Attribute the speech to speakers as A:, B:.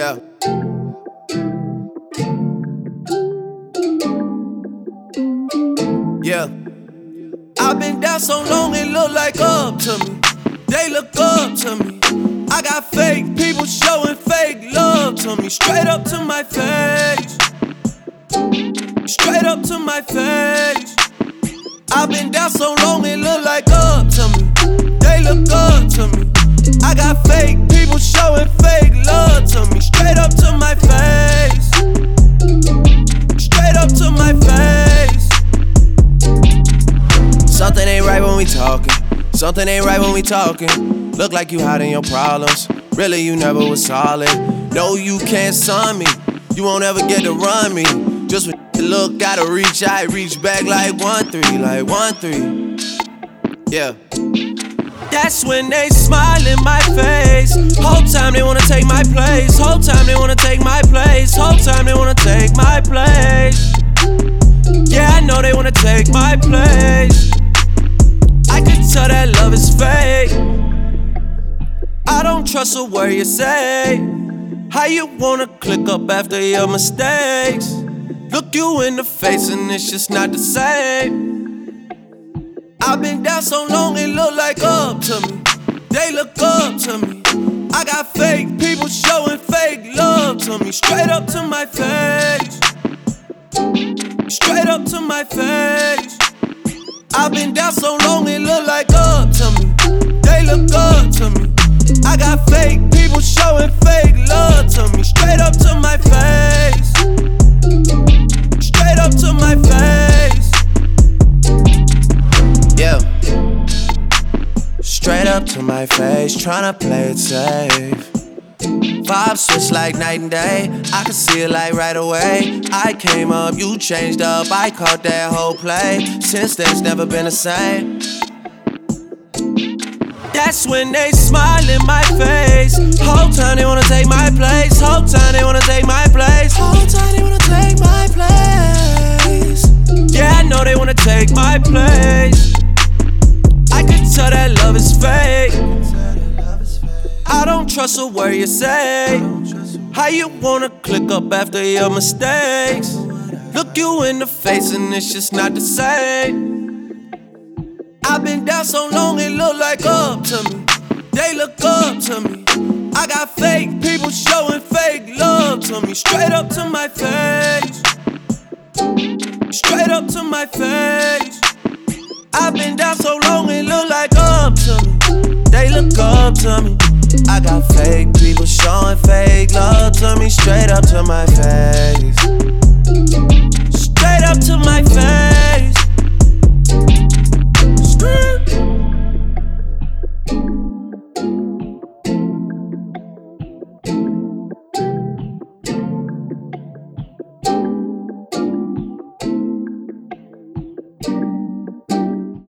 A: Yeah. Yeah. I've been down so long it look like up to me. They look up to me. I got fake people showing fake love to me. Straight up to my face. Straight up to my face. I've been down so long it look like up to me. They look up to me. I got fake people showing fake love to me. Straight up to my face. Straight up to my face. Something ain't right when we talking. Something ain't right when we talking. Look like you hiding your problems. Really, you never was solid. No, you can't son me. You won't ever get to run me. Just when you look, gotta reach out, reach back like 1-3, like 1-3. Yeah. That's when they smile in my face. Whole time they wanna take my place. Whole time they wanna take my place. Whole time they wanna take my place. Yeah, I know they wanna take my place. I can tell that love is fake. I don't trust a word you say. How you wanna click up after your mistakes? Look you in the face and it's just not the same. I've been down so long it look like up to me. They look up to me. I got fake people showing fake love to me. Straight up to my face. Straight up to my face. I've been down so long it look like up to me. They look up to me. I got fake people showing fake love to me. Straight up to my face. Straight up to my face. Yeah. Straight up to my face, tryna play it safe. Vibes switch like night and day. I can see it like right away. I came up, you changed up. I caught that whole play. Since then it's never been the same. That's when they smile in my face. Whole time they wanna take my place. Whole time they wanna take my place. Whole time they wanna take my place. Yeah, I know they wanna take my place. I can tell that love is fake. I don't trust a word you say. How you wanna click up after your mistakes? Look you in the face and it's just not the same. I've been down so long it look like up to me. They look up to me. I got fake people showing fake love to me. Straight up to my face. Straight up to my face. I've been down so long it look like up to me. They look up to me. I got fake people showing fake love to me. Straight up to my face. Straight up to my face.